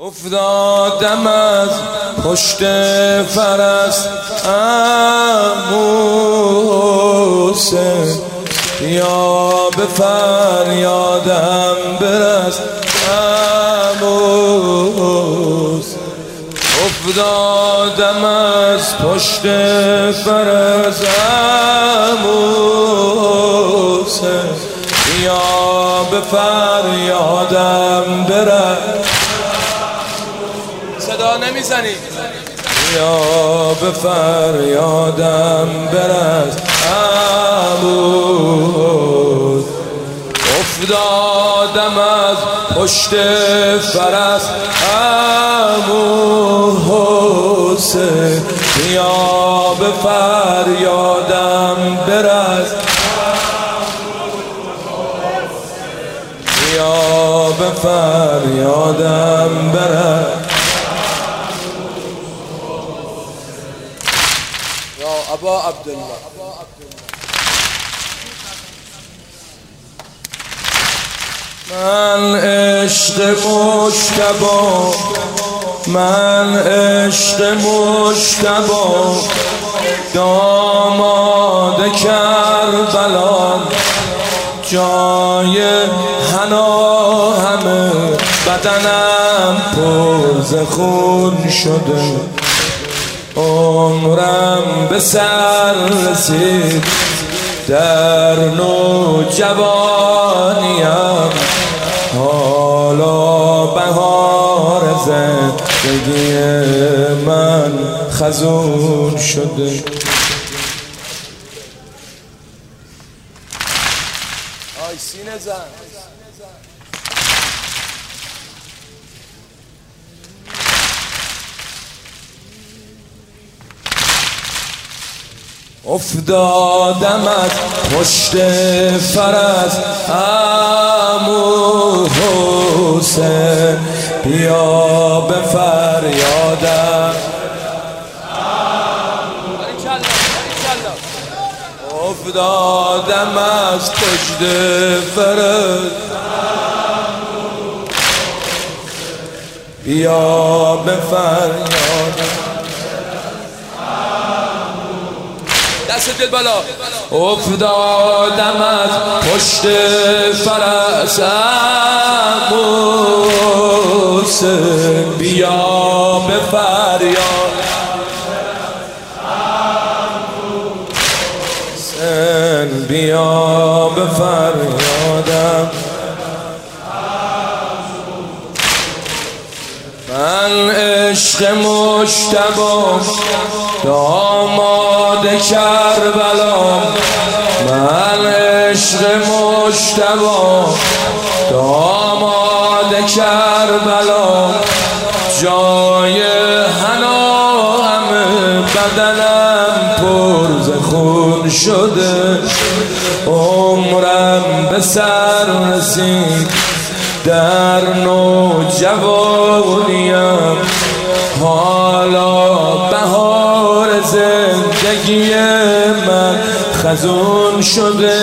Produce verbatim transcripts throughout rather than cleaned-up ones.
افتادم از پشت فرس عمو حسین، یا به فریادم برس عمو حسین. افتادم از پشت فرس عمو حسین، یا به فریادم برس. صدا نمیزنی؟ یا به فریادم برس عمو. افتادم از پشت فرس عمو حسین، یا به فریادم برس. یا به فریادم برس. یا ابا عبدالله. من عشق مجتبی، من عشق مجتبی، داماد کربلا، جای حنا همه بدنم پر ز خون شده. عمرم به سر رسید در نوجوانیم، حالا بهار زندگی من خزون شده. آی سینه زن. افتادم از پشت فرس عمو حسین، بیا به فریادم. افتادم از پشت فرس، بیا به فریادم. دست دل بالا. افتادم از پشت فرس عمو حسین، بیا به فریاد. حسین بیا به فریادم. من عشق مجتبی، داماد کربلا، من عشق مجتبی، داماد کربلا، جای حنا همه بدنم پر ز خون شده. عمرم به سر رسید در نوجوانیم، حالا بهار زندگی من خزون شده.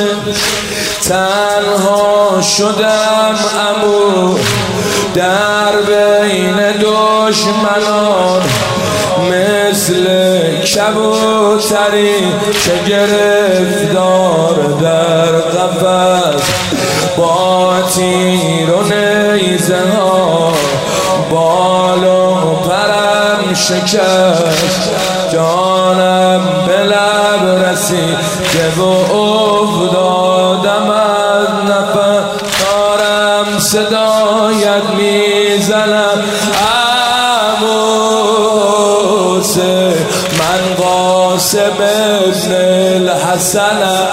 تنها شدم عمو در بین دشمنان، مثل کبوتری که گرفتار در قفس، با تیر و نیزه ها بال و پرم شکست. جانم به لب رسید که و افتادم از نفس، دارم صدایت میزنم عمو حسین. من قاسم ابن الحسنم،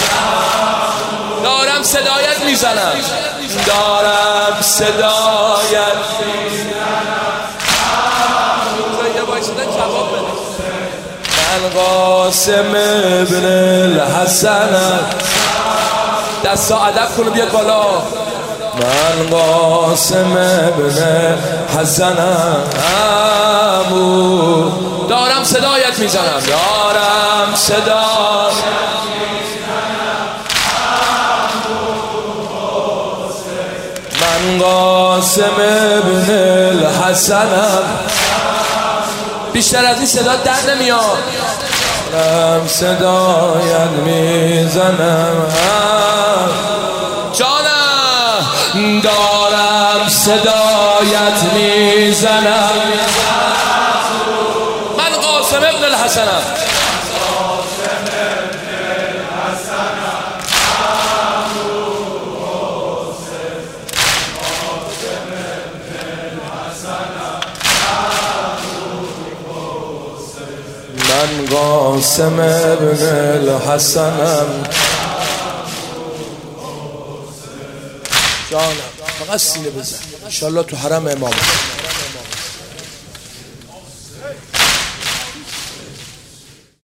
دارم صدایت میزنم، دارم صدایت میزنم. من قاسم ابن الحسنم. دست ادب کنو بیاد بالا. من قاسم ابن حسنم عمو، دارم صدایت میزنم، دارم صدایت میزنم. من من قاسم ابن الحسنم. بیشتر از این صدا در نمیاد. دارم صدایت میزنم جانم، دارم صدایت میزنم. من قاسم ابن الحسنم. من قاسم ابن الحسنم. جانم فقط سینه بزن انشالله تو حرم امام.